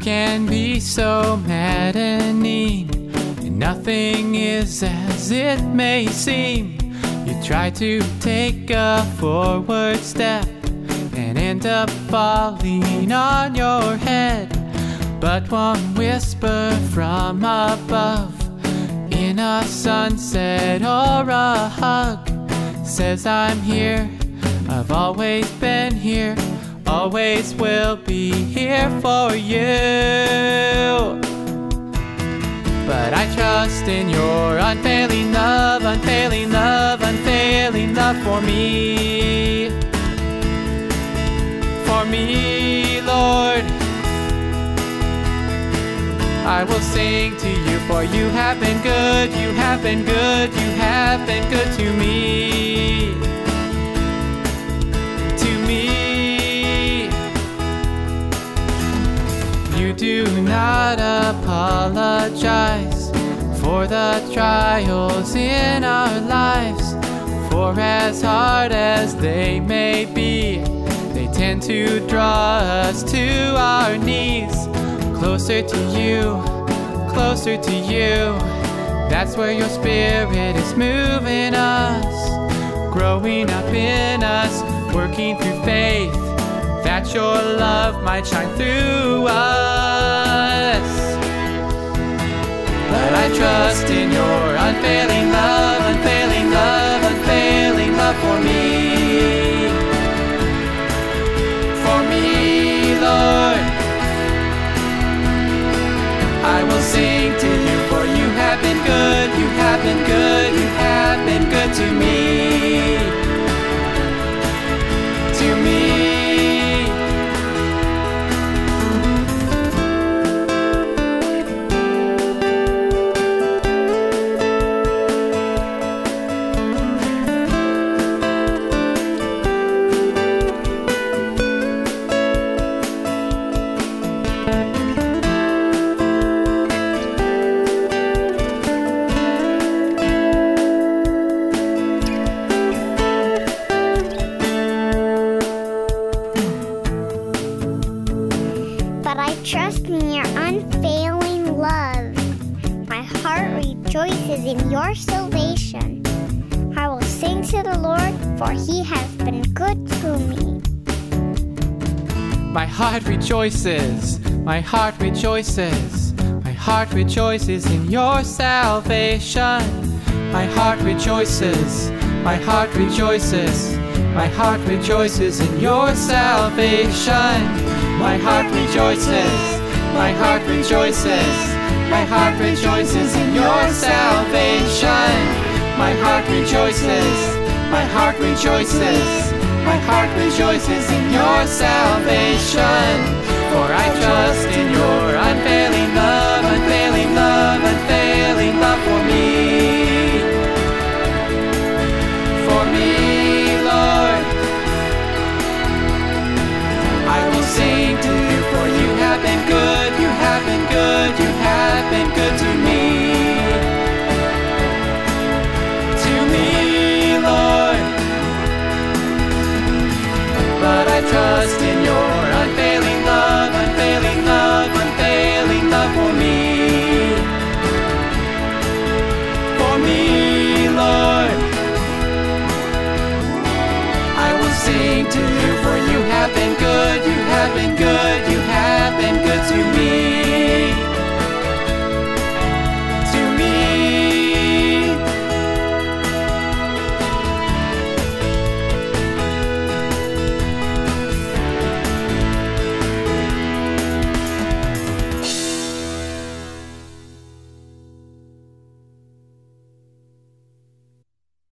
can be so maddening, and nothing is as it may seem. You try to take a forward step and end up falling on your head. But one whisper from above, in a sunset or a hug, says I'm here, I've always been here, always will be here for you. But I trust in your unfailing love, unfailing love, unfailing love for me. For me, Lord, I will sing to you, for you have been good, you have been good, you have been good to me. To me. You do not apologize for the trials in our lives, for as hard as they may be, they tend to draw us to our knees. Closer to you, closer to you. That's where your spirit is moving us, growing up in us, working through faith, that your love might shine through us. But I trust in your unfailing love, unfailing love, unfailing love for me. For me, Lord, I will sing to you, for you have been good, you have been good, you have been good to me. To me. But I trust in your unfailing love. My heart rejoices in your salvation. I will sing to the Lord, for he has been good to me. My heart rejoices, my heart rejoices, my heart rejoices in your salvation. My heart rejoices, my heart rejoices, my heart rejoices in your salvation. My heart rejoices, my heart rejoices, my heart rejoices in your salvation. My heart rejoices, my heart rejoices, my heart rejoices in your salvation. For I trust in your unfailing love.